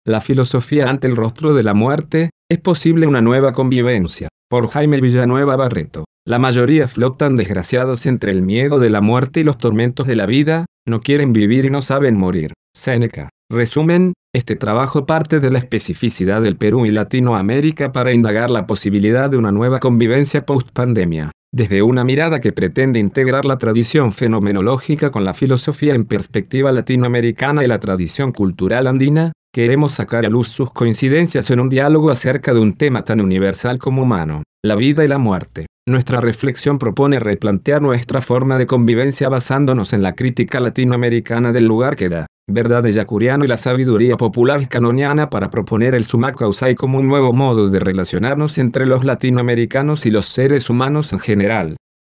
La filosofía ante el rostro de la muerte, ¿es posible una nueva convivencia? Por Jaime Villanueva Barreto. La mayoría flotan desgraciados entre el miedo de la muerte y los tormentos de la vida, no quieren vivir y no saben morir. Séneca. Resumen, este trabajo parte de la especificidad del Perú y Latinoamérica para indagar la posibilidad de una nueva convivencia post-pandemia. Desde una mirada que pretende integrar la tradición fenomenológica con la filosofía en perspectiva latinoamericana y la tradición cultural andina, queremos sacar a luz sus coincidencias en un diálogo acerca de un tema tan universal como humano, la vida y la muerte. Nuestra reflexión propone replantear nuestra forma de convivencia basándonos en la crítica latinoamericana del lugar que da, verdad de Yacuriano y la sabiduría popular canoniana para proponer el summa causae como un nuevo modo de relacionarnos entre los latinoamericanos y los seres humanos en general.